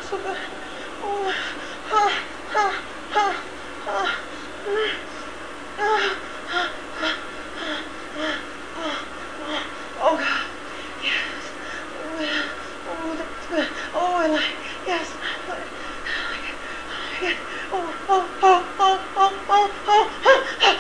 so good. Oh, ha, ha, ha, ha. Oh, God. Yes. Oh, that's good. Oh, I like, yes. I like it. Oh, oh, oh, oh, oh, oh, oh, oh.